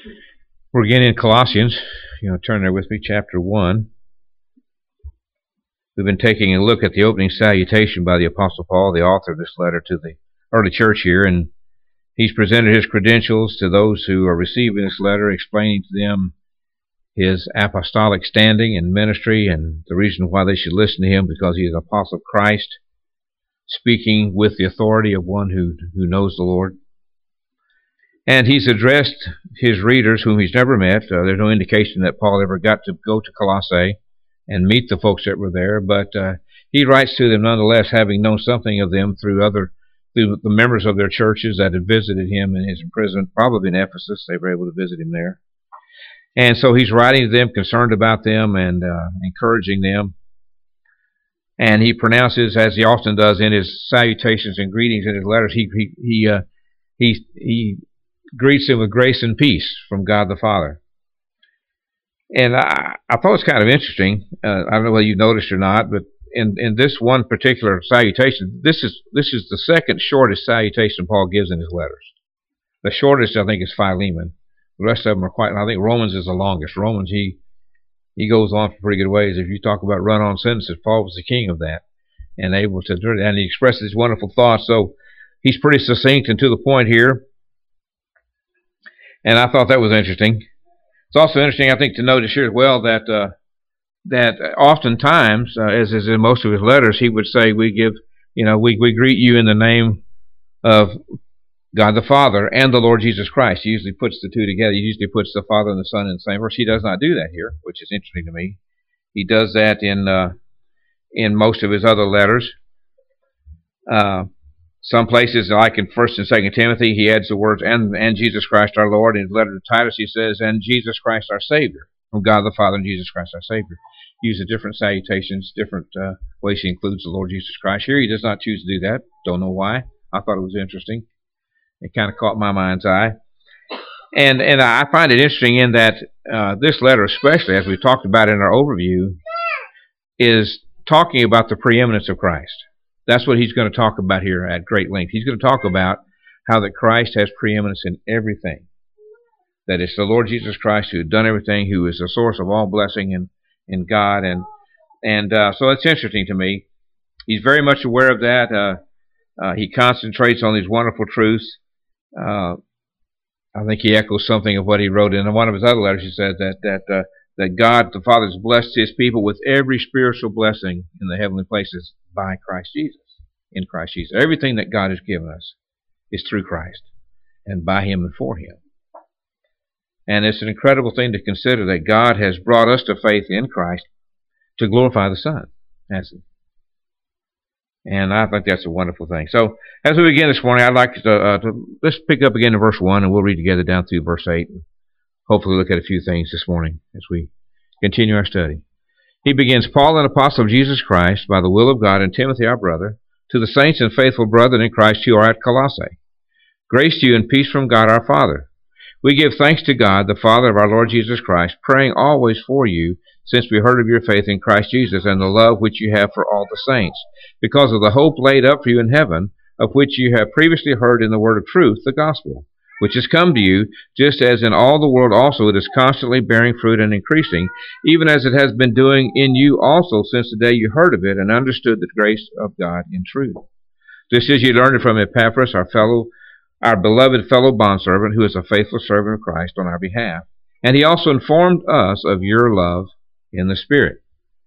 We're again in Colossians. Turn there with me, chapter 1. We've been taking a look at the opening salutation by the Apostle Paul, the author of this letter to the early church here, and he's presented his credentials to those who are receiving this letter, explaining to them his apostolic standing and ministry and the reason why they should listen to him, because he is an apostle of Christ, speaking with the authority of one who knows the Lord. And he's addressed his readers whom he's never met. There's no indication that Paul ever got to go to Colossae and meet the folks that were there, but he writes to them nonetheless, having known something of them through the members of their churches that had visited him in his imprisonment, probably in Ephesus. They were able to visit him there. And so he's writing to them, concerned about them and encouraging them. And he pronounces, as he often does in his salutations and greetings in his letters, he greets them with grace and peace from God the Father. And I thought it was kind of interesting. I don't know whether you noticed or not, but in this one particular salutation, this is the second shortest salutation Paul gives in his letters. The shortest, I think, is Philemon. The rest of them are quite. I think Romans is the longest. Romans, he goes on for pretty good ways. If you talk about run-on sentences, Paul was the king of that, and able to do it. And he expresses these wonderful thoughts. So he's pretty succinct and to the point here. And I thought that was interesting. It's also interesting, I think, to notice here as well that oftentimes, as is in most of his letters, he would say, we greet you in the name of God the Father and the Lord Jesus Christ. He usually puts the two together. He usually puts the Father and the Son in the same verse. He does not do that here, which is interesting to me. He does that in most of his other letters. Some places, like in 1 and 2 Timothy, he adds the words, and Jesus Christ our Lord. In his letter to Titus, he says, and Jesus Christ our Savior, from God the Father and Jesus Christ our Savior. He uses different salutations, different ways he includes the Lord Jesus Christ. Here he does not choose to do that. Don't know why. I thought it was interesting. It kind of caught my mind's eye. And I find it interesting in that this letter, especially as we talked about in our overview, is talking about the preeminence of Christ. That's what he's going to talk about here at great length. He's going to talk about how that Christ has preeminence in everything. That it's the Lord Jesus Christ who has done everything, who is the source of all blessing in God. And so it's interesting to me. He's very much aware of that. He concentrates on these wonderful truths. I think he echoes something of what he wrote in one of his other letters. He said that God the Father has blessed his people with every spiritual blessing in the heavenly places by Christ Jesus, in Christ Jesus. Everything that God has given us is through Christ and by him and for him. And it's an incredible thing to consider that God has brought us to faith in Christ to glorify the Son, hasn't he? And I think that's a wonderful thing. So as we begin this morning, I'd like to let's pick up again in verse 1, and we'll read together down through verse 8. And hopefully look at a few things this morning as we continue our study. He begins, Paul, an apostle of Jesus Christ, by the will of God, and Timothy, our brother, to the saints and faithful brethren in Christ who are at Colossae. Grace to you and peace from God our Father. We give thanks to God, the Father of our Lord Jesus Christ, praying always for you, since we heard of your faith in Christ Jesus and the love which you have for all the saints, because of the hope laid up for you in heaven, of which you have previously heard in the word of truth, the gospel, which has come to you, just as in all the world also it is constantly bearing fruit and increasing, even as it has been doing in you also since the day you heard of it and understood the grace of God in truth. Just as you learned it from Epaphras, our beloved fellow bondservant, who is a faithful servant of Christ on our behalf. And he also informed us of your love in the Spirit.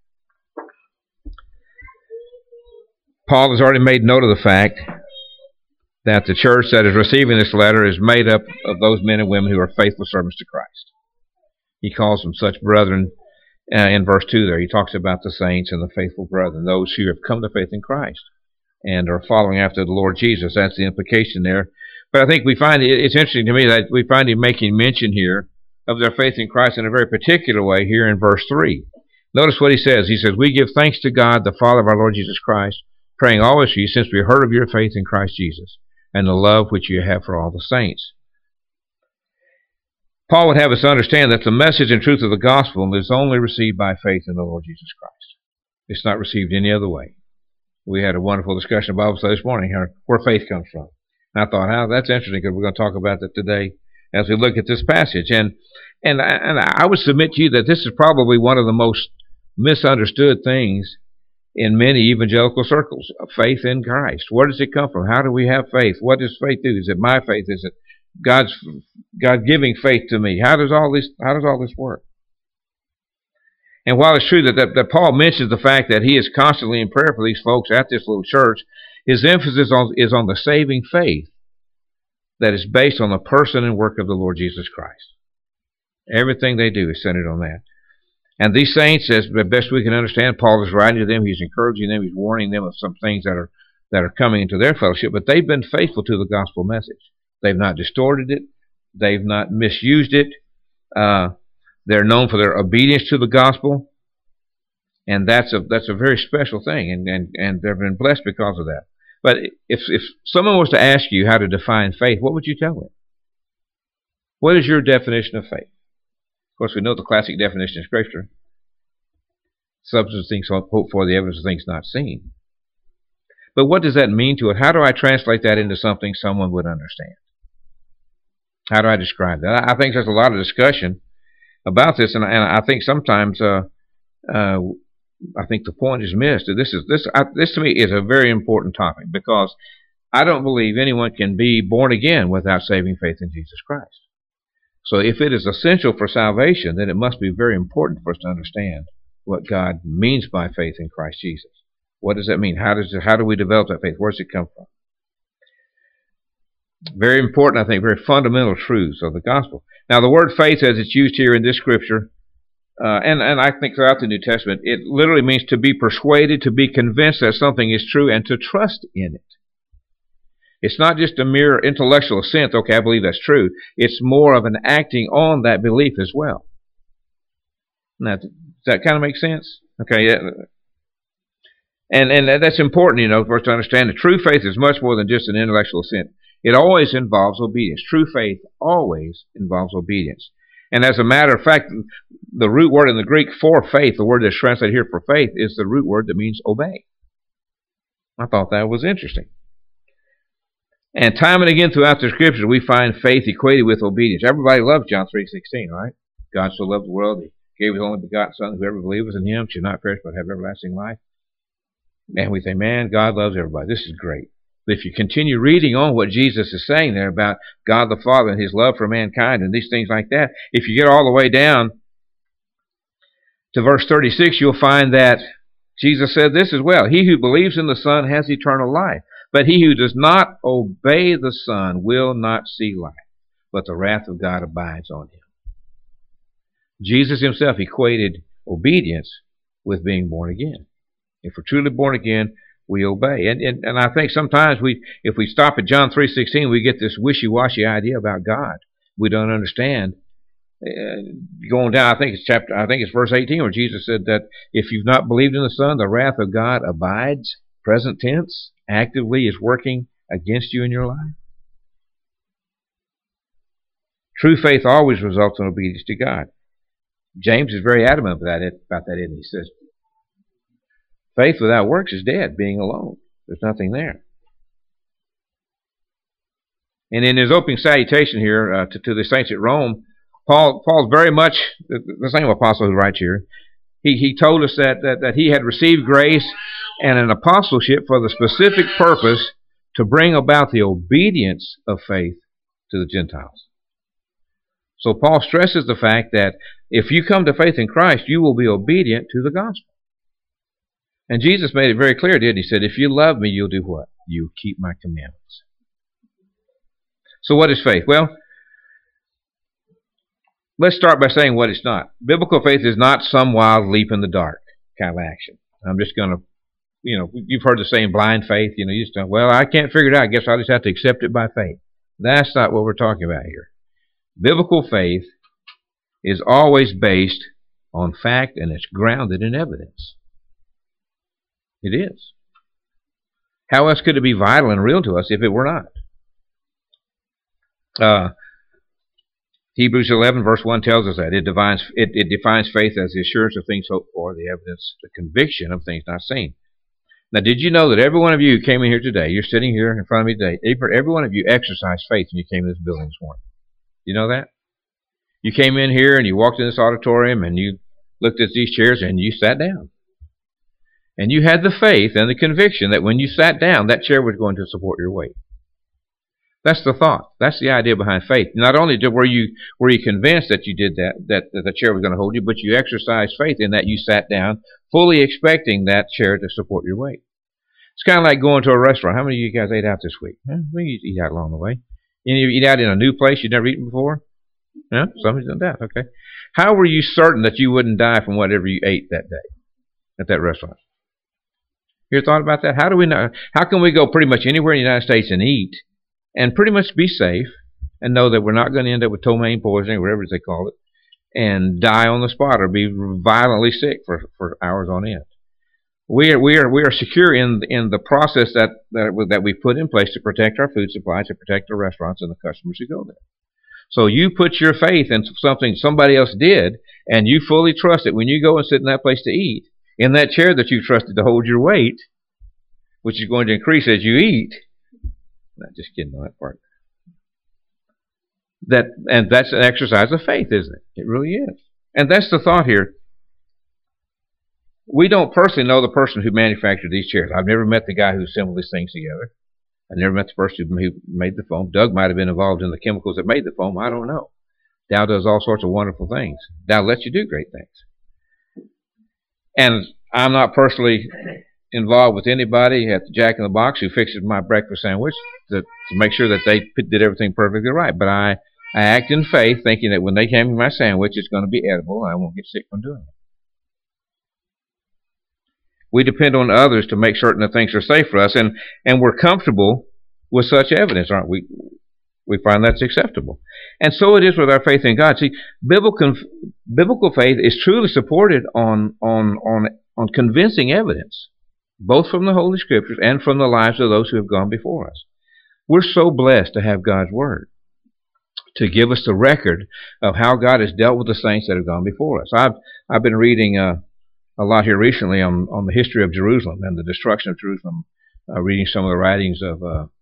Paul has already made note of the fact that the church that is receiving this letter is made up of those men and women who are faithful servants to Christ. He calls them such brethren in verse 2 there. He talks about the saints and the faithful brethren, those who have come to faith in Christ and are following after the Lord Jesus. That's the implication there. But I think we find it's interesting to me that we find him making mention here of their faith in Christ in a very particular way here in verse 3. Notice what he says. He says, we give thanks to God, the Father of our Lord Jesus Christ, praying always for you, since we heard of your faith in Christ Jesus and the love which you have for all the saints. Paul would have us understand that the message and truth of the gospel is only received by faith in the Lord Jesus Christ. It's not received any other way. We had a wonderful discussion about Bible study this morning, where faith comes from. And I thought, that's interesting, because we're going to talk about that today as we look at this passage. And I would submit to you that this is probably one of the most misunderstood things in many evangelical circles, faith in Christ. Where does it come from? How do we have faith? What does faith do? Is it my faith? Is it God giving faith to me? How does all this work? And while it's true that Paul mentions the fact that he is constantly in prayer for these folks at this little church, his emphasis is on the saving faith that is based on the person and work of the Lord Jesus Christ. Everything they do is centered on that. And these saints, as best we can understand, Paul is writing to them, he's encouraging them, he's warning them of some things that are coming into their fellowship, but they've been faithful to the gospel message. They've not distorted it. They've not misused it. They're known for their obedience to the gospel, and that's a very special thing, and they've been blessed because of that. But if someone was to ask you how to define faith, what would you tell them? What is your definition of faith? Of course, we know the classic definition of Scripture: substance of things hoped for, the evidence of things not seen. But what does that mean to it? How do I translate that into something someone would understand? How do I describe that? I think there's a lot of discussion about this, and I think sometimes I think the point is missed. This to me is a very important topic, because I don't believe anyone can be born again without saving faith in Jesus Christ. So if it is essential for salvation, then it must be very important for us to understand what God means by faith in Christ Jesus. What does that mean? How do we develop that faith? Where does it come from? Very important, I think, very fundamental truths of the gospel. Now, the word faith, as it's used here in this scripture, and I think throughout the New Testament, it literally means to be persuaded, to be convinced that something is true, and to trust in it. It's not just a mere intellectual assent, okay, I believe that's true. It's more of an acting on that belief as well. Now, does that kind of make sense? Okay, yeah. And that's important, for us to understand that true faith is much more than just an intellectual assent. It always involves obedience. True faith always involves obedience. And as a matter of fact, the root word in the Greek for faith, the word that's translated here for faith, is the root word that means obey. I thought that was interesting. And time and again throughout the Scriptures, we find faith equated with obedience. Everybody loves John 3:16, right? God so loved the world, He gave His only begotten Son, whoever believes in Him should not perish but have everlasting life. And we think, man, God loves everybody. This is great. But if you continue reading on what Jesus is saying there about God the Father and His love for mankind and these things like that, if you get all the way down to verse 36, you'll find that Jesus said this as well: He who believes in the Son has eternal life, but he who does not obey the Son will not see life, but the wrath of God abides on him. Jesus Himself equated obedience with being born again. If we're truly born again, we obey. And I think sometimes if we stop at John 3:16, we get this wishy-washy idea about God. We don't understand. Going down, I think it's verse 18 where Jesus said that if you've not believed in the Son, the wrath of God abides, present tense, actively is working against you in your life. True faith always results in obedience to God. James is very adamant about that, isn't he? He says, faith without works is dead, being alone. There's nothing there. And in his opening salutation here to the saints at Rome, Paul's very much the same apostle who writes here. He told us that he had received grace and an apostleship for the specific purpose to bring about the obedience of faith to the Gentiles. So Paul stresses the fact that if you come to faith in Christ, you will be obedient to the gospel. And Jesus made it very clear, didn't he? He said, if you love me, you'll do what? You'll keep my commandments. So what is faith? Well, let's start by saying what it's not. Biblical faith is not some wild leap in the dark kind of action. I'm just going to, you've heard the saying blind faith. You just go, well, I can't figure it out. I guess I'll just have to accept it by faith. That's not what we're talking about here. Biblical faith is always based on fact, and it's grounded in evidence. It is. How else could it be vital and real to us if it were not? Hebrews 11 verse 1 tells us that. It defines faith as the assurance of things hoped for, the evidence, the conviction of things not seen. Now, did you know that every one of you who came in here today, you're sitting here in front of me today, every one of you exercised faith when you came in this building this morning? You know that? You came in here and you walked in this auditorium and you looked at these chairs and you sat down. And you had the faith and the conviction that when you sat down, that chair was going to support your weight. That's the thought. That's the idea behind faith. Not only were you convinced that you did that the chair was going to hold you, but you exercised faith in that you sat down, fully expecting that chair to support your weight. It's kind of like going to a restaurant. How many of you guys ate out this week? We eat out along the way. Any of you eat out in a new place you've never eaten before? No? Somebody's done that. Okay. How were you certain that you wouldn't die from whatever you ate that day at that restaurant? You ever thought about that? How do we know? How can we go pretty much anywhere in the United States and eat and pretty much be safe and know that we're not going to end up with ptomaine poisoning, whatever they call it, and die on the spot or be violently sick for hours on end? We are secure in the process that we put in place to protect our food supply, to protect our restaurants and the customers who go there. So you put your faith in something somebody else did, and you fully trust it when you go and sit in that place to eat, in that chair that you trusted to hold your weight, which is going to increase as you eat. Not just kidding on that part. And that's an exercise of faith, isn't it? It really is. And that's the thought here. We don't personally know the person who manufactured these chairs. I've never met the guy who assembled these things together. I've never met the person who made the foam. Doug might have been involved in the chemicals that made the foam. I don't know. Dow does all sorts of wonderful things. Dow lets you do great things. And I'm not personally involved with anybody at the Jack in the Box who fixes my breakfast sandwich to make sure that they did everything perfectly right. But I act in faith, thinking that when they hand me my sandwich, it's going to be edible and I won't get sick from doing it. We depend on others to make certain that things are safe for us, and we're comfortable with such evidence, aren't we? We find that's acceptable. And so it is with our faith in God. See, biblical faith is truly supported on convincing evidence, both from the Holy Scriptures and from the lives of those who have gone before us. We're so blessed to have God's Word to give us the record of how God has dealt with the saints that have gone before us. I've been reading a lot here recently on the history of Jerusalem and the destruction of Jerusalem, reading some of the writings of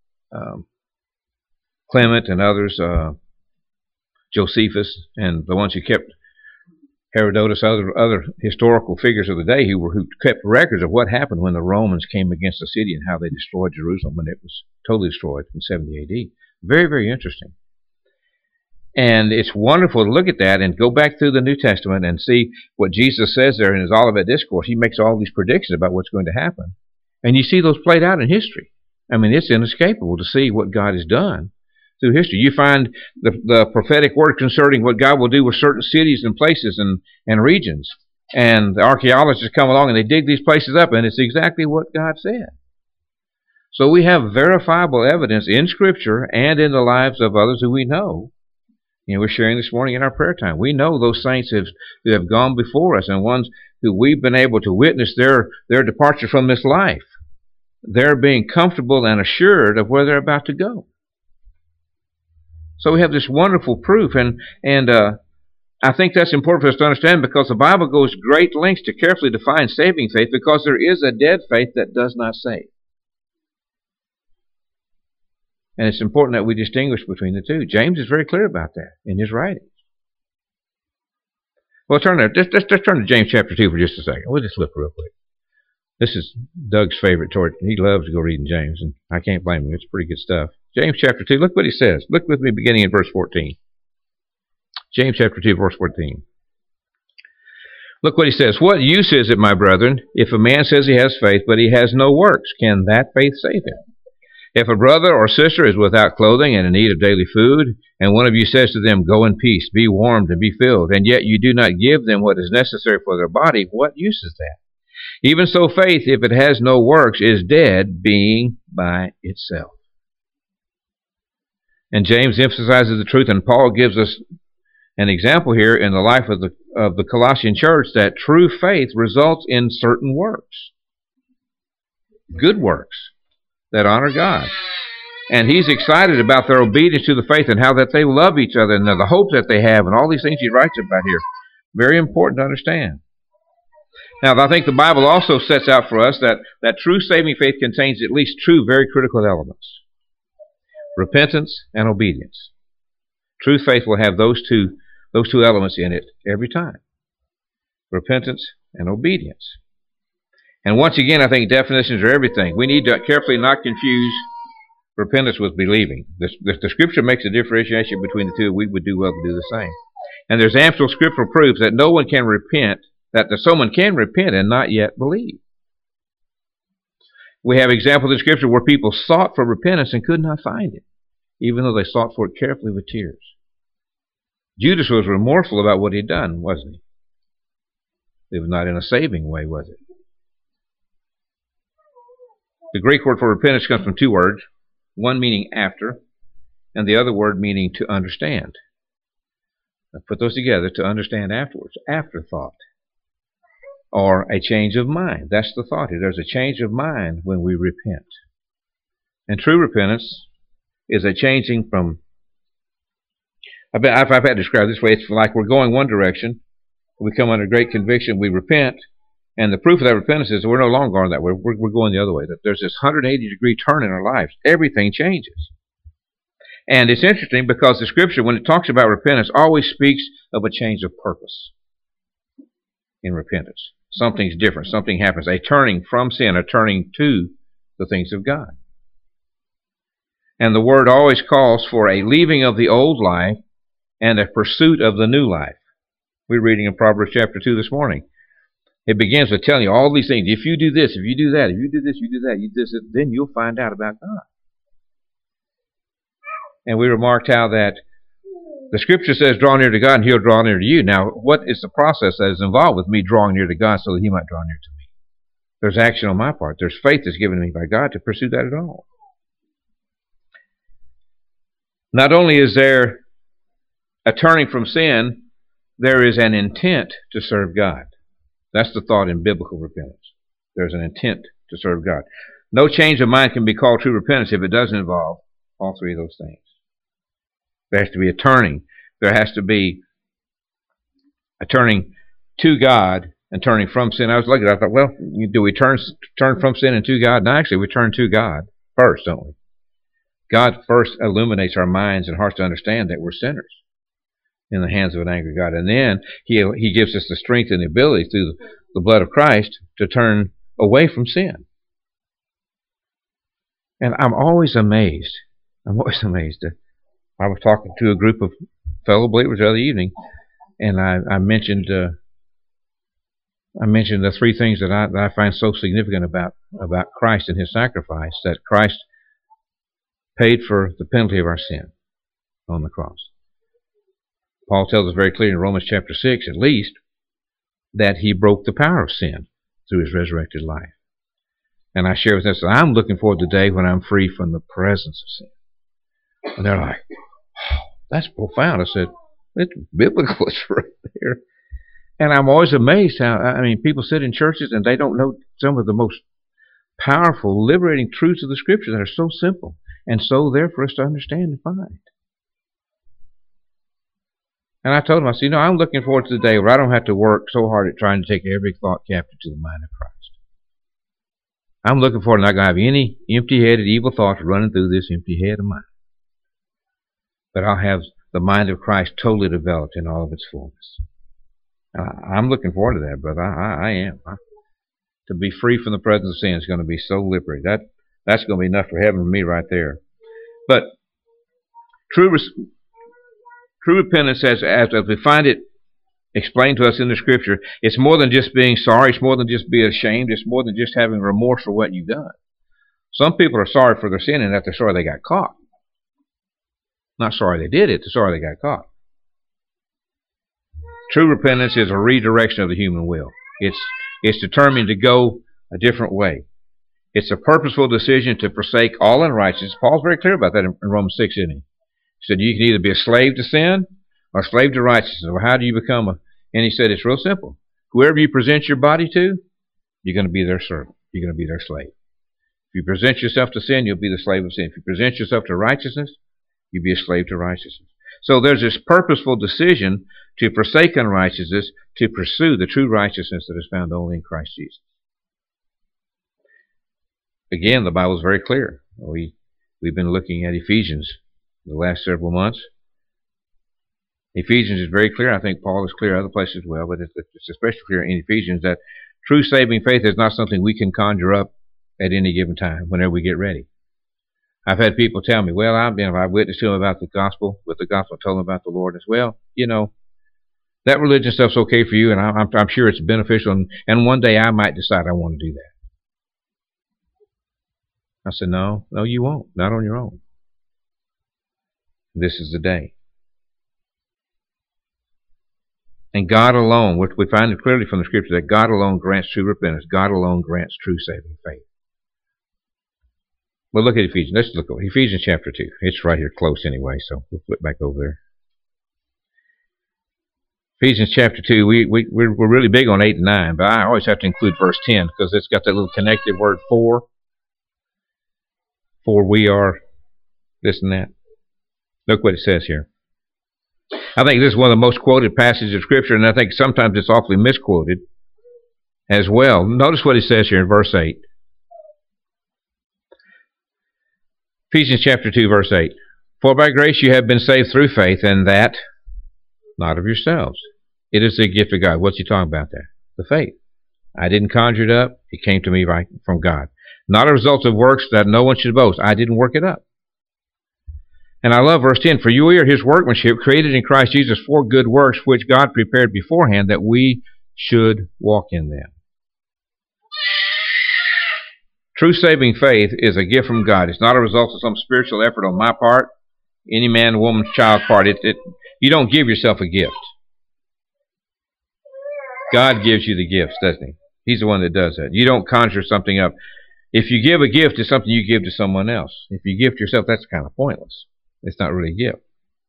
Clement and others, Josephus, and the ones who kept Herodotus, other historical figures of the day who kept records of what happened when the Romans came against the city and how they destroyed Jerusalem when it was totally destroyed in 70 A.D. Very, very interesting. And it's wonderful to look at that and go back through the New Testament and see what Jesus says there in his Olivet Discourse. He makes all these predictions about what's going to happen. And you see those played out in history. I mean, it's inescapable to see what God has done through history. You find the prophetic word concerning what God will do with certain cities and places and regions. And the archaeologists come along and they dig these places up, and it's exactly what God said. So we have verifiable evidence in Scripture and in the lives of others who we know. You know, we're sharing this morning in our prayer time. We know those saints who have gone before us and ones who we've been able to witness their departure from this life. They're being comfortable and assured of where they're about to go. So we have this wonderful proof, and I think that's important for us to understand, because the Bible goes great lengths to carefully define saving faith, because there is a dead faith that does not save. And it's important that we distinguish between the two. James is very clear about that in his writings. Well, let's turn to James chapter 2 for just a second. We'll just look real quick. This is Doug's favorite torch. He loves to go reading James, and I can't blame him. It's pretty good stuff. James chapter 2, look what he says. Look with me beginning in verse 14. James chapter 2, verse 14. Look what he says. What use is it, my brethren, if a man says he has faith, but he has no works? Can that faith save him? If a brother or sister is without clothing and in need of daily food, and one of you says to them, go in peace, be warmed and be filled, and yet you do not give them what is necessary for their body, what use is that? Even so faith, if it has no works, is dead, being by itself. And James emphasizes the truth, and Paul gives us an example here in the life of the Colossian church that true faith results in certain works. Good works that honor God. And he's excited about their obedience to the faith and how that they love each other and the hope that they have and all these things he writes about here. Very important to understand. Now, I think the Bible also sets out for us that true saving faith contains at least two very critical elements: repentance and obedience. True faith will have those two elements in it every time. Repentance and obedience. And once again, I think definitions are everything. We need to carefully not confuse repentance with believing. The Scripture makes a differentiation between the two. We would do well to do the same. And there's ample scriptural proof that no one can repent, that someone can repent and not yet believe. We have examples in Scripture where people sought for repentance and could not find it, even though they sought for it carefully with tears. Judas was remorseful about what he'd done, wasn't he? It was not in a saving way, was it? The Greek word for repentance comes from two words, one meaning after, and the other word meaning to understand. Now put those together, to understand afterwards, afterthought, or a change of mind. That's the thought here. There's a change of mind when we repent. And true repentance is a changing from, I've had it described this way, it's like we're going one direction, we come under great conviction, we repent, and the proof of that repentance is we're no longer going that way, we're going the other way. That there's this 180-degree turn in our lives. Everything changes. And it's interesting because the Scripture, when it talks about repentance, always speaks of a change of purpose in repentance. Something's different, something happens, a turning from sin, a turning to the things of God. And the Word always calls for a leaving of the old life and a pursuit of the new life. We're reading in Proverbs chapter 2 this morning. It begins with telling you all these things. If you do this, if you do that, if you do this, you do that, you do this, then you'll find out about God. And we remarked how that the Scripture says, draw near to God and He'll draw near to you. Now, what is the process that is involved with me drawing near to God so that He might draw near to me? There's action on my part. There's faith that's given to me by God to pursue that at all. Not only is there a turning from sin, there is an intent to serve God. That's the thought in biblical repentance. There's an intent to serve God. No change of mind can be called true repentance if it doesn't involve all three of those things. There has to be a turning. There has to be a turning to God and turning from sin. I was looking at it, I thought, well, do we turn from sin and to God? No, actually, we turn to God first, don't we? God first illuminates our minds and hearts to understand that we're sinners in the hands of an angry God. And then He gives us the strength and the ability through the blood of Christ to turn away from sin. And I'm always amazed. I was talking to a group of fellow believers the other evening, and I mentioned the three things that I find so significant about Christ and His sacrifice, that Christ paid for the penalty of our sin on the cross. Paul tells us very clearly in Romans chapter 6, at least, that He broke the power of sin through His resurrected life. And I share with them that I'm looking forward to the day when I'm free from the presence of sin. And they're like, oh, that's profound. I said, it's biblical, it's right there. And I'm always amazed how, people sit in churches and they don't know some of the most powerful, liberating truths of the Scripture that are so simple and so there for us to understand and find. And I told him, I said, I'm looking forward to the day where I don't have to work so hard at trying to take every thought captive to the mind of Christ. I'm looking forward to not going to have any empty-headed evil thoughts running through this empty head of mine. But I'll have the mind of Christ totally developed in all of its fullness. I'm looking forward to that, brother. I am. To be free from the presence of sin is going to be so liberating. That's going to be enough for heaven for me right there. But true repentance, as we find it explained to us in the Scripture, it's more than just being sorry. It's more than just being ashamed. It's more than just having remorse for what you've done. Some people are sorry for their sin and that they're sorry they got caught. Not sorry they did it, they're sorry they got caught. True repentance is a redirection of the human will. It's determined to go a different way. It's a purposeful decision to forsake all unrighteousness. Paul's very clear about that in Romans 6, isn't he? He said you can either be a slave to sin or a slave to righteousness. Well, how do you become And he said it's real simple. Whoever you present your body to, you're going to be their servant. You're going to be their slave. If you present yourself to sin, you'll be the slave of sin. If you present yourself to righteousness, you'll be a slave to righteousness. So there's this purposeful decision to forsake unrighteousness, to pursue the true righteousness that is found only in Christ Jesus. Again, the Bible is very clear. We've been looking at Ephesians the last several months. Ephesians is very clear. I think Paul is clear other places as well, but it's especially clear in Ephesians that true saving faith is not something we can conjure up at any given time whenever we get ready. I've had people tell me, well, I've witnessed to them about the gospel, told them about the Lord as well. You know, that religion stuff's okay for you, and I'm sure it's beneficial, and one day I might decide I want to do that. I said, no, you won't. Not on your own. This is the day. And God alone, we find it clearly from the Scripture that God alone grants true repentance. God alone grants true saving faith. Well, look at Ephesians. Let's look at Ephesians chapter 2. It's right here close anyway, so we'll flip back over there. Ephesians chapter 2, we're really big on 8 and 9, but I always have to include verse 10 because it's got that little connected word for. For we are this and that. Look what it says here. I think this is one of the most quoted passages of Scripture, and I think sometimes it's awfully misquoted as well. Notice what it says here in verse 8. Ephesians chapter 2, verse 8. For by grace you have been saved through faith, and that not of yourselves. It is the gift of God. What's he talking about there? The faith. I didn't conjure it up. It came to me right from God. Not a result of works that no one should boast. I didn't work it up. And I love verse 10. For you are his workmanship, created in Christ Jesus for good works, which God prepared beforehand that we should walk in them. True saving faith is a gift from God. It's not a result of some spiritual effort on my part, any man, woman, child part. You don't give yourself a gift. God gives you the gifts, doesn't he? He's the one that does that. You don't conjure something up. If you give a gift, it's something you give to someone else. If you gift yourself, that's kind of pointless. It's not really a gift.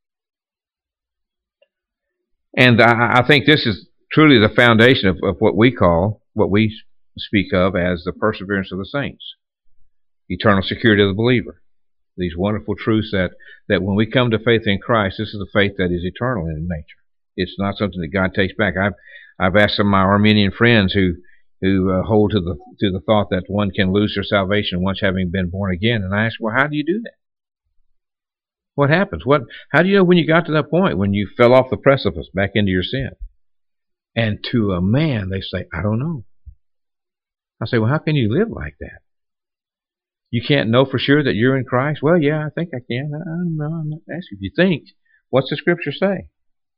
And I think this is truly the foundation of what we speak of as the perseverance of the saints. Eternal security of the believer. These wonderful truths that when we come to faith in Christ, this is a faith that is eternal in nature. It's not something that God takes back. I've asked some of my Armenian friends who hold to the thought that one can lose their salvation once having been born again, and I ask, well, how do you do that? What happens? How do you know when you got to that point, when you fell off the precipice back into your sin? And to a man, they say, I don't know. I say, well, how can you live like that? You can't know for sure that you're in Christ? Well, yeah, I think I can. I don't know. I'm not asking if you think. What's the Scripture say?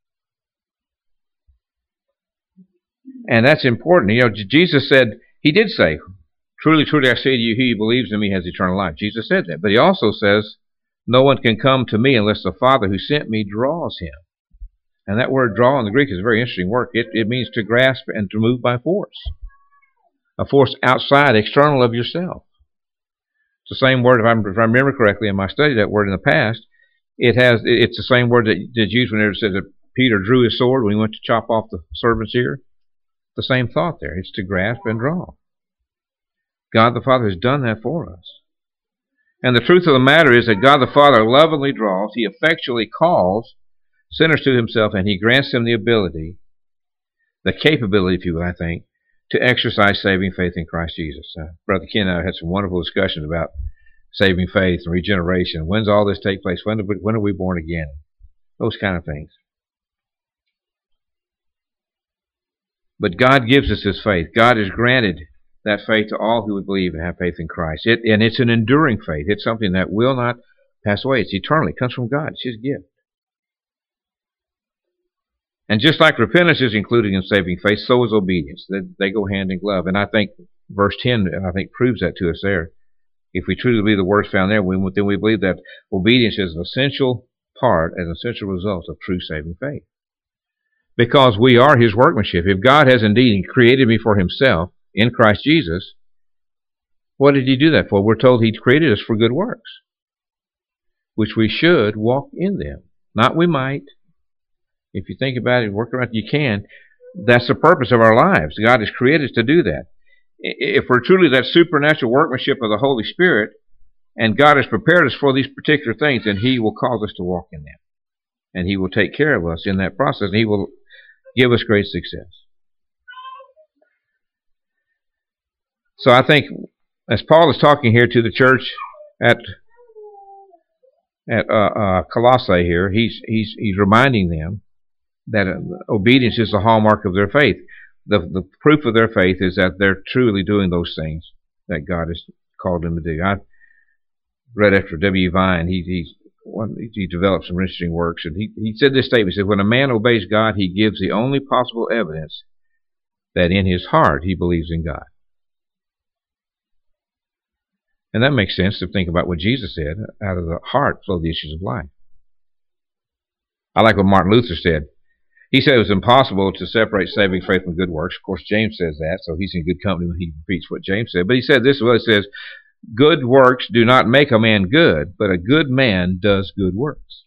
And that's important. You know, Jesus said, he did say, truly, truly, I say to you, he who believes in me has eternal life. Jesus said that. But he also says, no one can come to me unless the Father who sent me draws him. And that word draw in the Greek is a very interesting word. It means to grasp and to move by force. A force outside, external of yourself. It's the same word, if I remember correctly in my study that word in the past, it's the same word that's used whenever it says that Peter drew his sword when he went to chop off the servant's ear. The same thought there. It's to grasp and draw. God the Father has done that for us. And the truth of the matter is that God the Father lovingly draws, he effectually calls sinners to himself, and he grants them the ability, the capability, if you will, I think, to exercise saving faith in Christ Jesus. Brother Ken and I had some wonderful discussions about saving faith and regeneration. When's all this take place? When are we born again? Those kind of things. But God gives us his faith. God has granted that faith to all who would believe and have faith in Christ. And it's an enduring faith. It's something that will not pass away. It's eternal. It comes from God. It's his gift. And just like repentance is included in saving faith, so is obedience. They go hand in glove. And I think verse 10, proves that to us there. If we truly believe the words found there, then we believe that obedience is an essential part, an essential result of true saving faith. Because we are his workmanship. If God has indeed created me for himself in Christ Jesus, what did he do that for? We're told he created us for good works, which we should walk in them. Not we might. If you think about it, work around, you can. That's the purpose of our lives. God has created us to do that. If we're truly that supernatural workmanship of the Holy Spirit, and God has prepared us for these particular things, then he will cause us to walk in them. And he will take care of us in that process, and he will give us great success. So I think, as Paul is talking here to the church at Colossae here, he's reminding them that obedience is the hallmark of their faith. The proof of their faith is that they're truly doing those things that God has called them to do. I read after W. Vine. He developed some interesting works, and he said this statement. He said, when a man obeys God, he gives the only possible evidence that in his heart he believes in God. And that makes sense to think about what Jesus said. Out of the heart flow the issues of life. I like what Martin Luther said. He said it was impossible to separate saving faith from good works. Of course, James says that, so he's in good company when he repeats what James said. But he said this is what it says, good works do not make a man good, but a good man does good works.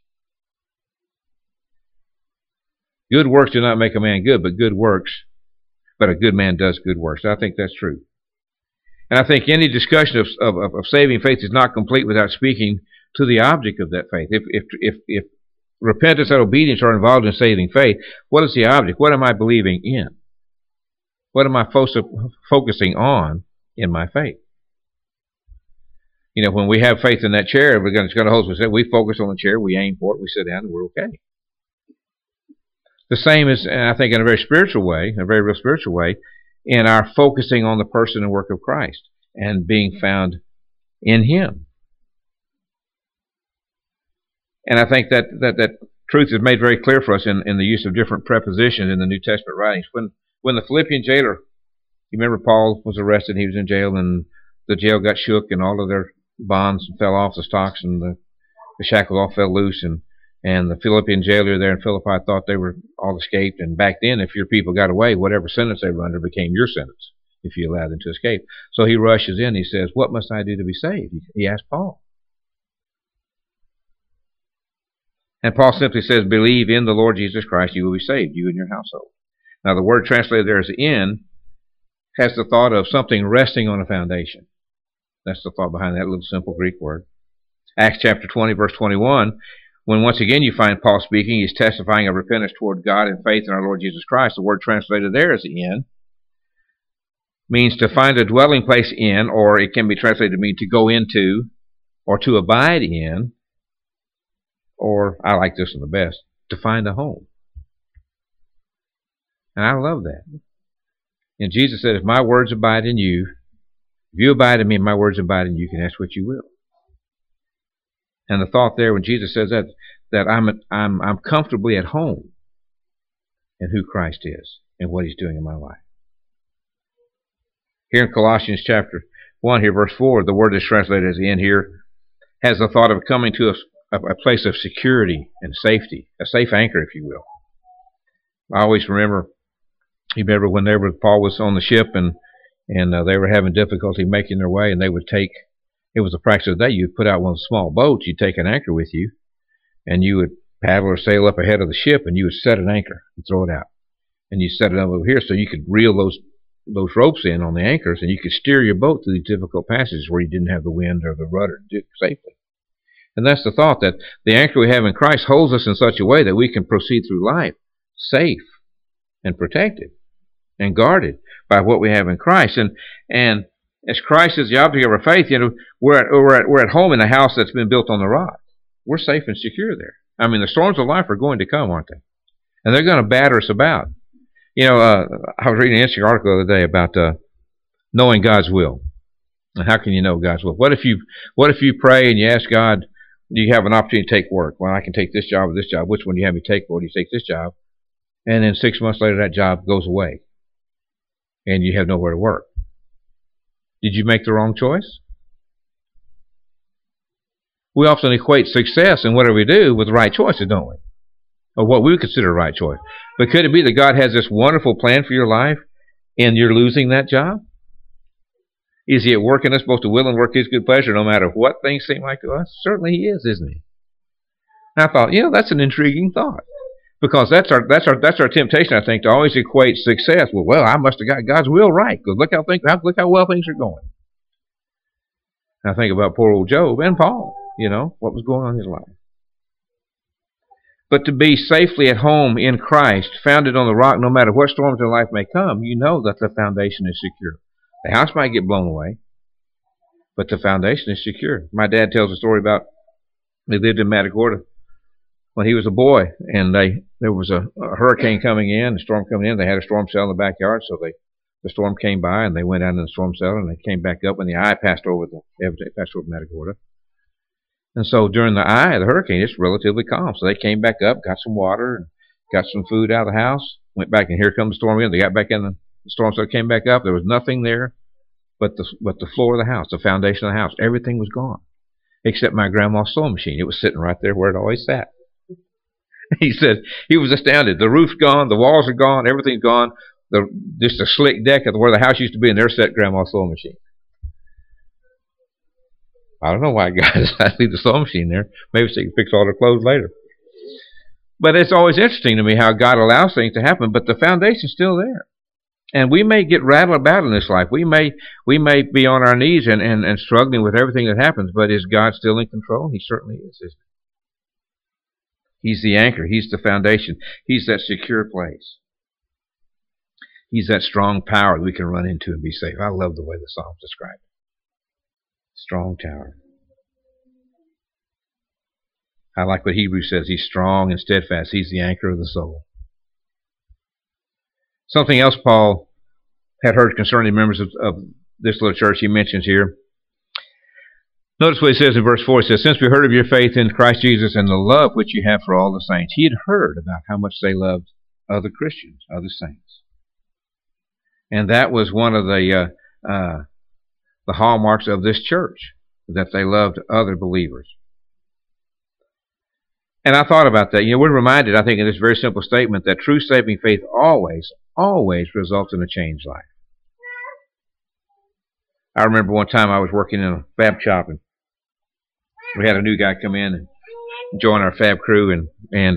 Good works do not make a man good, but a good man does good works. I think that's true. And I think any discussion of saving faith is not complete without speaking to the object of that faith. If repentance and obedience are involved in saving faith, what is the object? What am I believing in? What am I focusing on in my faith? You know, when we have faith in that chair, it's going to hold us. We focus on the chair, we aim for it, we sit down, and we're okay. The same is, I think, in a very spiritual way, a very real spiritual way, in our focusing on the person and work of Christ and being found in Him. And I think that truth is made very clear for us in the use of different prepositions in the New Testament writings. When the Philippian jailer, you remember Paul was arrested, he was in jail, and the jail got shook, and all of their bonds fell off the stocks, and the shackles all fell loose, and the Philippian jailer there in Philippi thought they were all escaped. And back then, if your people got away, whatever sentence they were under became your sentence if you allowed them to escape. So he rushes in. He says, what must I do to be saved? He asked Paul. And Paul simply says, believe in the Lord Jesus Christ, you will be saved, you and your household. Now the word translated there as in has the thought of something resting on a foundation. That's the thought behind that little simple Greek word. Acts chapter 20, verse 21, when once again you find Paul speaking, he's testifying of repentance toward God and faith in our Lord Jesus Christ. The word translated there as in means to find a dwelling place in, or it can be translated to mean to go into, or to abide in, or, I like this one the best, to find a home. And I love that. And Jesus said, if my words abide in you, if you abide in me and my words abide in you, you can ask what you will. And the thought there when Jesus says that I'm comfortably at home in who Christ is and what He's doing in my life. Here in Colossians chapter 1, here verse 4, the word that's translated as in here has the thought of coming to a place of security and safety, a safe anchor, if you will. I always remember, whenever Paul was on the ship and they were having difficulty making their way, and they would take, it was a practice of the day, you'd put out one of the small boats, you'd take an anchor with you, and you would paddle or sail up ahead of the ship, and you would set an anchor and throw it out. And you set it up over here so you could reel those ropes in on the anchors, and you could steer your boat through these difficult passages where you didn't have the wind or the rudder to do it safely. And that's the thought, that the anchor we have in Christ holds us in such a way that we can proceed through life safe and protected and guarded by what we have in Christ. And as Christ is the object of our faith, we're at home in a house that's been built on the rock. We're safe and secure there. I mean, the storms of life are going to come, aren't they? And they're going to batter us about. I was reading an interesting article the other day about knowing God's will. And how can you know God's will? What if you pray and you ask God, do you have an opportunity to take work? Well, I can take this job or this job. Which one do you have me take? Well, do you take this job? And then 6 months later, that job goes away. And you have nowhere to work. Did you make the wrong choice? We often equate success in whatever we do with the right choices, don't we? Or what we would consider a right choice. But could it be that God has this wonderful plan for your life and you're losing that job? Is He at work in us both to will and work His good pleasure no matter what things seem like to us? Certainly He is, isn't He? And I thought, that's an intriguing thought. Because that's our temptation, I think, to always equate success with, well, I must have got God's will right, because look how well things are going. And I think about poor old Job and Paul, what was going on in his life. But to be safely at home in Christ, founded on the rock, no matter what storms in life may come, you know that the foundation is secure. The house might get blown away, but the foundation is secure. My dad tells a story about, they lived in Matagorda, when he was a boy, and there was a hurricane coming in, a storm coming in. They had a storm cellar in the backyard, so the storm came by, and they went out in the storm cellar, and they came back up when the eye passed over Matagorda. And so during the eye of the hurricane, it's relatively calm. So they came back up, got some water, and got some food out of the house, went back, and here comes the storm again. They got back in the storm cellar, came back up. There was nothing there but the floor of the house, the foundation of the house. Everything was gone, except my grandma's sewing machine. It was sitting right there where it always sat. He said he was astounded. The roof's gone, the walls are gone, everything's gone. Just a slick deck of where the house used to be, and there sat Grandma's sewing machine. I don't know why God decided to leave the sewing machine there. Maybe so he can fix all their clothes later. But it's always interesting to me how God allows things to happen, but the foundation's still there. And we may get rattled about in this life. We may be on our knees and struggling with everything that happens, but is God still in control? He certainly is, isn't he? He's the anchor. He's the foundation. He's that secure place. He's that strong tower that we can run into and be safe. I love the way the Psalms describe it. Strong tower. I like what Hebrews says. He's strong and steadfast. He's the anchor of the soul. Something else Paul had heard concerning members of this little church he mentions here. Notice what he says in verse 4. He says, since we heard of your faith in Christ Jesus and the love which you have for all the saints. He had heard about how much they loved other Christians, other saints. And that was one of the hallmarks of this church, that they loved other believers. And I thought about that. We're reminded, I think, in this very simple statement that true saving faith always results in a changed life. I remember one time I was working in a fab shop, and we had a new guy come in and join our fab crew, and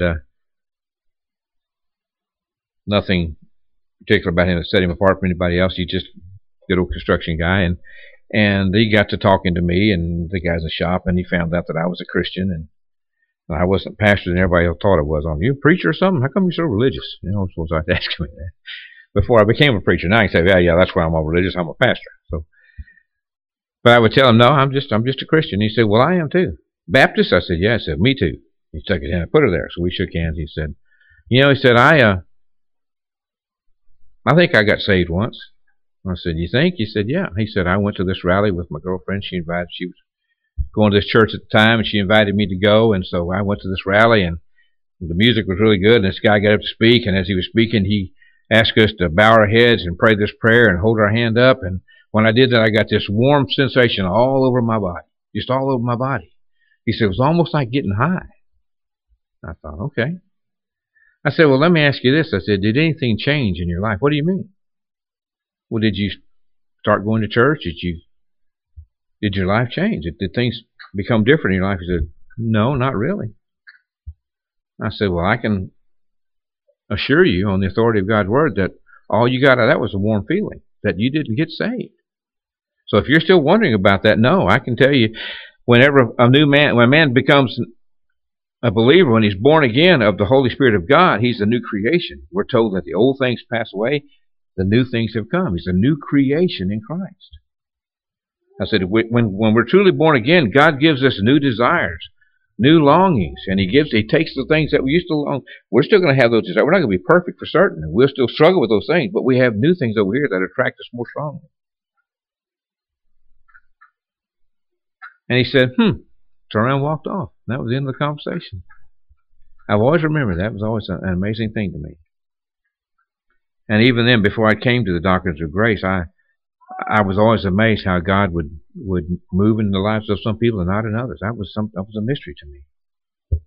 nothing particular about him that set him apart from anybody else. He's just a good old construction guy, and he got to talking to me and the guys in the shop, and he found out that I was a Christian, and I wasn't pastor, and everybody else thought I was. Are you a preacher or something? How come you're so religious? I suppose I'd ask me that before I became a preacher. Now I can say, yeah, that's why I'm all religious. I'm a pastor. But I would tell him, no, I'm just a Christian. He said, well, I am too. Baptist? I said, yeah. He said, me too. He took it in and put her there. So we shook hands. He said, I think I got saved once. I said, you think? He said, yeah. He said, I went to this rally with my girlfriend. She was going to this church at the time, and she invited me to go, and so I went to this rally, and the music was really good, and this guy got up to speak, and as he was speaking, he asked us to bow our heads and pray this prayer and hold our hand up, and when I did that, I got this warm sensation all over my body, just all over my body. He said, it was almost like getting high. I thought, okay. I said, well, let me ask you this. I said, did anything change in your life? What do you mean? Well, did you start going to church? Did your life change? Did things become different in your life? He said, no, not really. I said, well, I can assure you on the authority of God's word that all you got out of that was a warm feeling, that you didn't get saved. So if you're still wondering about that, no, I can tell you, whenever when a man becomes a believer, when he's born again of the Holy Spirit of God, he's a new creation. We're told that the old things pass away, the new things have come. He's a new creation in Christ. I said, when we're truly born again, God gives us new desires, new longings, and He takes the things that we used to long. We're still going to have those desires. We're not going to be perfect for certain, and we'll still struggle with those things, but we have new things over here that attract us more strongly. And he said, turned around and walked off. That was the end of the conversation. I've always remembered that. It was always an amazing thing to me. And even then, before I came to the doctrines of grace, I was always amazed how God would move in the lives of some people and not in others. That was a mystery to me.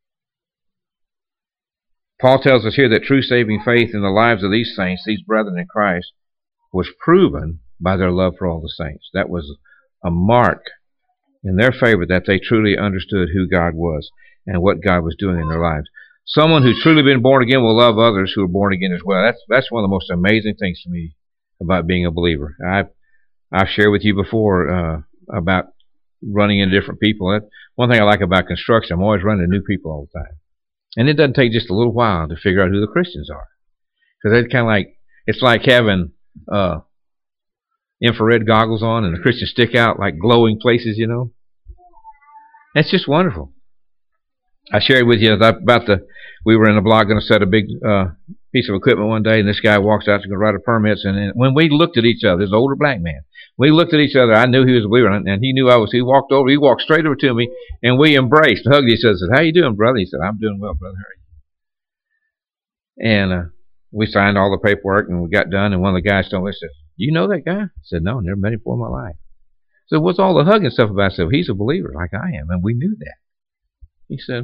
Paul tells us here that true saving faith in the lives of these saints, these brethren in Christ, was proven by their love for all the saints. That was a mark in their favor that they truly understood who God was and what God was doing in their lives. Someone who's truly been born again will love others who are born again as well. That's one of the most amazing things to me about being a believer. I've shared with you before about running into different people. That's one thing I like about construction. I'm always running into new people all the time. And it doesn't take just a little while to figure out who the Christians are. Because it's like having infrared goggles on and the Christians stick out like glowing places, That's just wonderful. I shared with you we were in the block going to set a big piece of equipment one day, and this guy walks out to go write our permits, and when we looked at each other, this older black man, we looked at each other, I knew he was a believer, and he knew I was. He walked straight over to me, and we embraced, hugged each other, said, "How you doing, brother?" He said, "I'm doing well, brother. How are you?" And we signed all the paperwork, and we got done, and one of the guys told me, said, "You know that guy?" I said, "No, never met him before in my life." So what's all the hugging stuff about? I said, "He's a believer like I am," and we knew that. He said,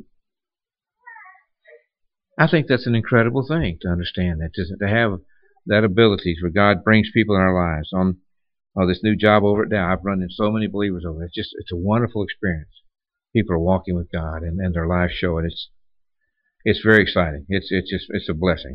I think that's an incredible thing to understand, that to have that ability where God brings people in our lives. On this new job over at Dow, I've run into so many believers over there. It's a wonderful experience. People are walking with God, and their lives show it. It's very exciting. It's a blessing.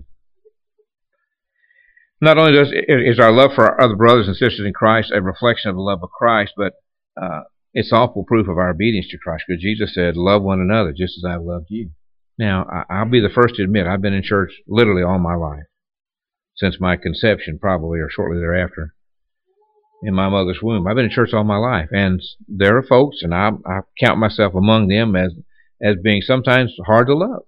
Not only is our love for our other brothers and sisters in Christ a reflection of the love of Christ, but it's awful proof of our obedience to Christ, because Jesus said, "Love one another just as I've loved you." Now, I'll be the first to admit, I've been in church literally all my life, since my conception, probably, or shortly thereafter, in my mother's womb. I've been in church all my life, and there are folks, and I count myself among them as being sometimes hard to love.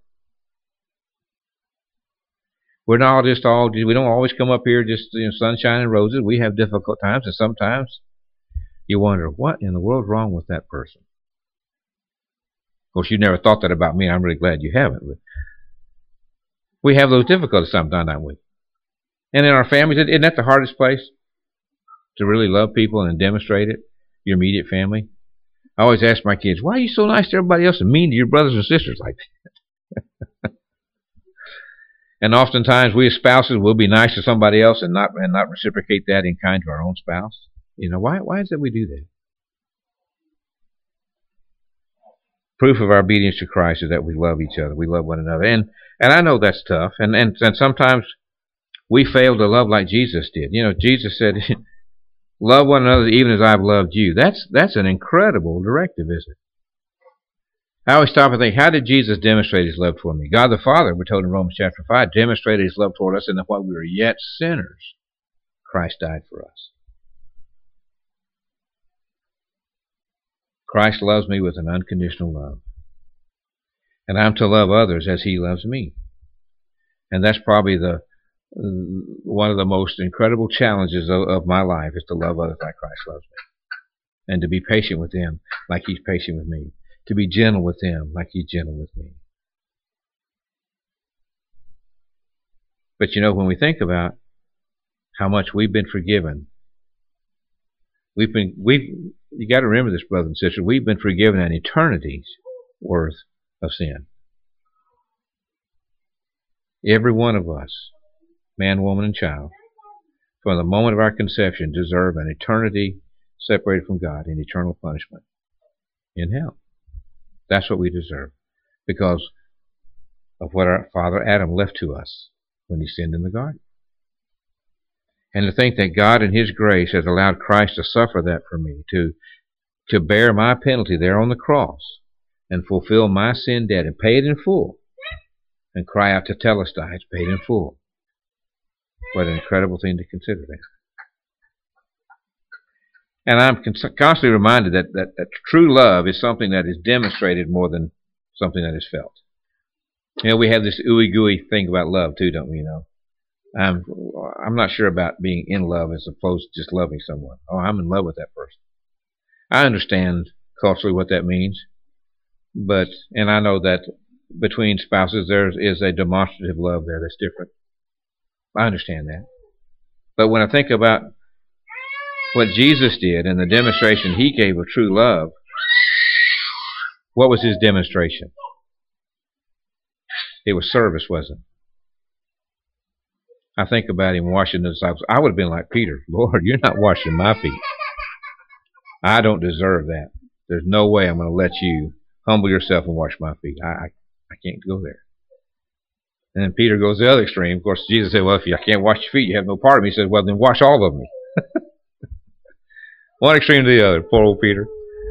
We're not we don't always come up here just sunshine and roses. We have difficult times, and sometimes you wonder, what in the world's wrong with that person? Of course, you never thought that about me. I'm really glad you haven't. But we have those difficulties sometimes, don't we? And in our families, isn't that the hardest place? To really love people and demonstrate it? Your immediate family? I always ask my kids, why are you so nice to everybody else and mean to your brothers and sisters like that? And oftentimes, we as spouses will be nice to somebody else and not reciprocate that in kind to our own spouse. Why is it we do that? Proof of our obedience to Christ is that we love each other. We love one another. And I know that's tough. And sometimes we fail to love like Jesus did. Jesus said, "Love one another even as I've loved you." That's an incredible directive, isn't it? I always stop and think, how did Jesus demonstrate his love toward me? God the Father, we're told in Romans chapter 5, demonstrated his love toward us, and that while we were yet sinners, Christ died for us. Christ loves me with an unconditional love. And I'm to love others as he loves me. And that's probably one of the most incredible challenges of my life, is to love others like Christ loves me. And to be patient with them like he's patient with me. To be gentle with them like he's gentle with me. But when we think about how much we've been forgiven, you got to remember this, brothers and sisters, we've been forgiven an eternity's worth of sin. Every one of us, man, woman, and child, from the moment of our conception, deserve an eternity separated from God in eternal punishment in hell. That's what we deserve, because of what our father Adam left to us when he sinned in the garden. And to think that God in his grace has allowed Christ to suffer that for me, to bear my penalty there on the cross and fulfill my sin debt and pay it in full, and cry out to Telestai, it's paid in full. What an incredible thing to consider that. And I'm constantly reminded that true love is something that is demonstrated more than something that is felt. We have this ooey gooey thing about love too, don't we? I'm not sure about being in love as opposed to just loving someone. Oh, I'm in love with that person. I understand culturally what that means, and I know that between spouses there is a demonstrative love there that's different. I understand that. But when I think about what Jesus did and the demonstration he gave of true love, what was his demonstration? It was service, wasn't it? I think about him washing the disciples. I would have been like Peter. Lord, you're not washing my feet. I don't deserve that. There's no way I'm going to let you humble yourself and wash my feet. I can't go there. And then Peter goes the other extreme. Of course, Jesus said, well, if I can't wash your feet, you have no part of me. He said, well, then wash all of me. One extreme to the other. Poor old Peter.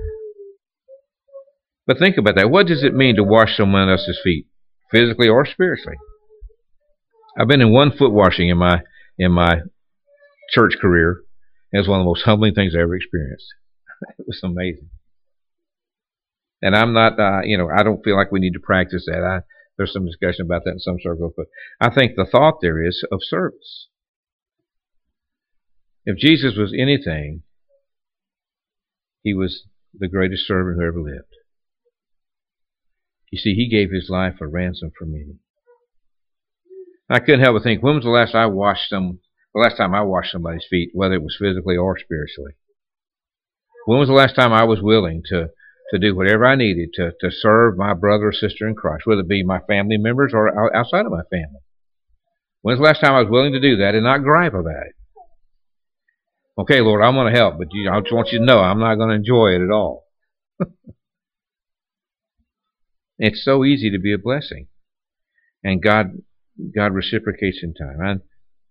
But think about that. What does it mean to wash someone else's feet? Physically or spiritually? I've been in one foot washing in my church career. It was one of the most humbling things I ever experienced. It was amazing. And I'm not, I don't feel like we need to practice that. There's some discussion about that in some circles, but I think the thought there is of service. If Jesus was anything, he was the greatest servant who ever lived. You see, he gave his life a ransom for many. I couldn't help but think, when was the last time I washed somebody's feet, whether it was physically or spiritually? When was the last time I was willing to do whatever I needed to serve my brother or sister in Christ, whether it be my family members or outside of my family? When's the last time I was willing to do that and not gripe about it? Okay, Lord, I'm going to help, but I just want you to know I'm not going to enjoy it at all. It's so easy to be a blessing. And God reciprocates in time.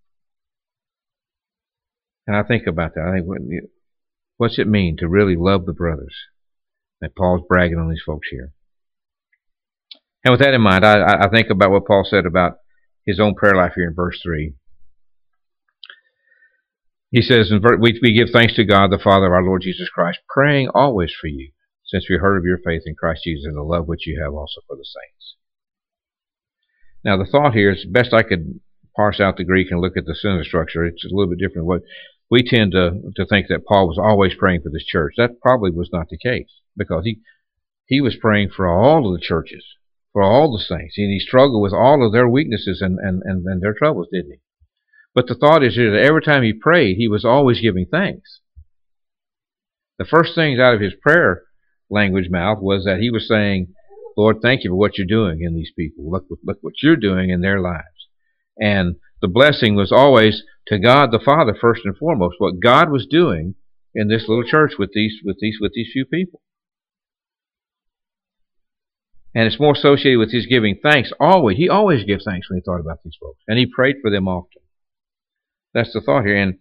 And I think about that. I think, what's it mean to really love the brothers? That Paul's bragging on these folks here. And with that in mind, I think about what Paul said about his own prayer life here in verse 3. He says, we give thanks to God, the Father of our Lord Jesus Christ, praying always for you, since we heard of your faith in Christ Jesus and the love which you have also for the saints. Now, the thought here is, best I could parse out the Greek and look at the sentence structure, it's a little bit different. What we tend to think that Paul was always praying for this church. That probably was not the case, because he was praying for all of the churches, for all the saints, and he struggled with all of their weaknesses and their troubles, didn't he? But the thought is that every time he prayed, he was always giving thanks. The first things out of his prayer language mouth was that he was saying, Lord, thank you for what you're doing in these people. Look what you're doing in their lives. And the blessing was always to God the Father first and foremost. What God was doing in this little church with these few people. And it's more associated with his giving thanks. He always gives thanks when he thought about these folks. And he prayed for them often. That's the thought here. And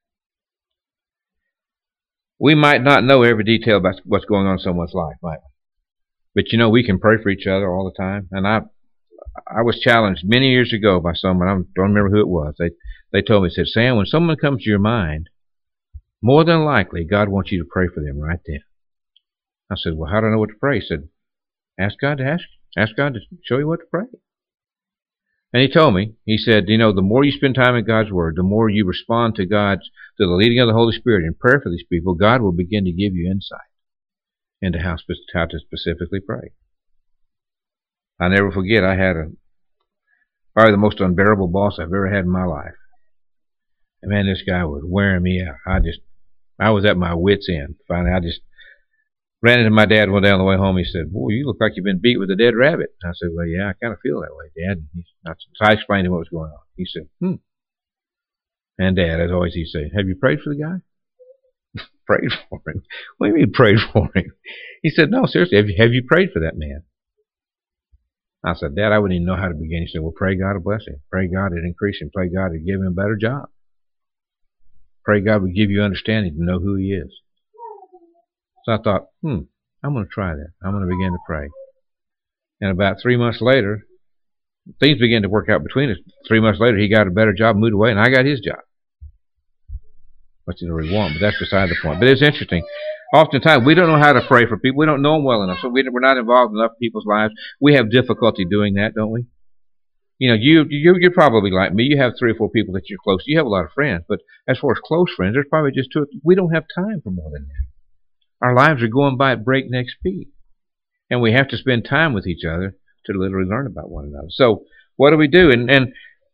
we might not know every detail about what's going on in someone's life, might we? But we can pray for each other all the time. And I was challenged many years ago by someone, I don't remember who it was. They told me, said, Sam, when someone comes to your mind, more than likely God wants you to pray for them right then. I said, well, how do I know what to pray? He said, ask God to show you what to pray. And he told me, he said, the more you spend time in God's Word, the more you respond to the leading of the Holy Spirit in prayer for these people, God will begin to give you insight into how to specifically pray. I'll never forget, I had probably the most unbearable boss I've ever had in my life. And man, this guy was wearing me out. I was at my wit's end. Finally, I just ran into my dad one day on the way home. He said, boy, you look like you've been beat with a dead rabbit. I said, well, yeah, I kind of feel that way, Dad. So I explained to him what was going on. He said, And Dad, as always, he'd say, have you prayed for the guy? Prayed for him? What do you mean prayed for him? He said, no, seriously, have you prayed for that man? I said, Dad, I wouldn't even know how to begin. He said, well, pray God to bless him. Pray God to increase him. Pray God to give him a better job. Pray God would give you understanding to know who he is. So I thought, I'm going to try that. I'm going to begin to pray. And about 3 months later, things began to work out between us. 3 months later, he got a better job, moved away, and I got his job. Which is what we want, but that's beside the point. But it's interesting. Oftentimes, we don't know how to pray for people. We don't know them well enough. So we're not involved in enough people's lives. We have difficulty doing that, don't we? You're probably like me. You have 3 or 4 people that you're close to. You have a lot of friends. But as far as close friends, there's probably just 2 or 3. We don't have time for more than that. Our lives are going by at breakneck speed. And we have to spend time with each other to literally learn about one another. So what do we do? And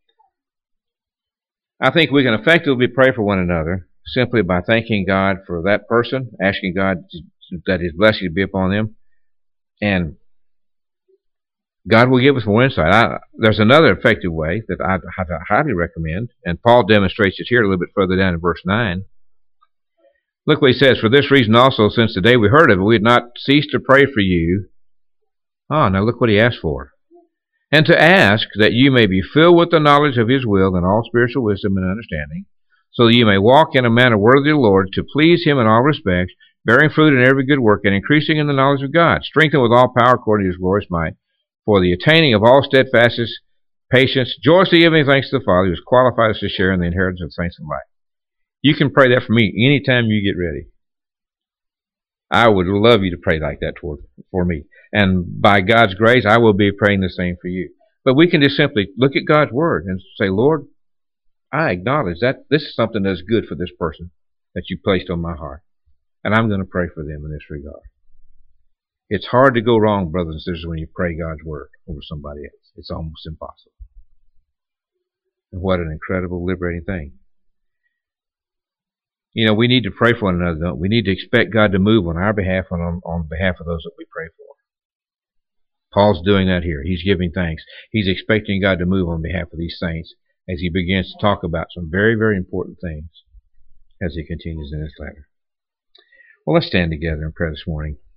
I think we can effectively pray for one another simply by thanking God for that person, asking God that his blessing be upon them, and God will give us more insight. There's another effective way that I highly recommend, and Paul demonstrates it here a little bit further down in verse 9. Look what he says, for this reason also, since the day we heard of it, we had not ceased to pray for you. Now look what he asked for. And to ask that you may be filled with the knowledge of his will and all spiritual wisdom and understanding, so that you may walk in a manner worthy of the Lord, to please him in all respects, bearing fruit in every good work, and increasing in the knowledge of God, strengthened with all power according to his glorious might, for the attaining of all steadfastness, patience, joyously giving thanks to the Father, who has qualified us to share in the inheritance of the saints in light. You can pray that for me anytime you get ready. I would love you to pray like that for me. And by God's grace, I will be praying the same for you. But we can just simply look at God's Word and say, Lord, I acknowledge that this is something that's good for this person that you placed on my heart. And I'm going to pray for them in this regard. It's hard to go wrong, brothers and sisters, when you pray God's Word over somebody else. It's almost impossible. And what an incredible, liberating thing. You know, we need to pray for one another, don't we? We need to expect God to move on our behalf and on behalf of those that we pray for. Paul's doing that here. He's giving thanks. He's expecting God to move on behalf of these saints as he begins to talk about some very, very important things as he continues in his letter. Well, let's stand together in prayer this morning.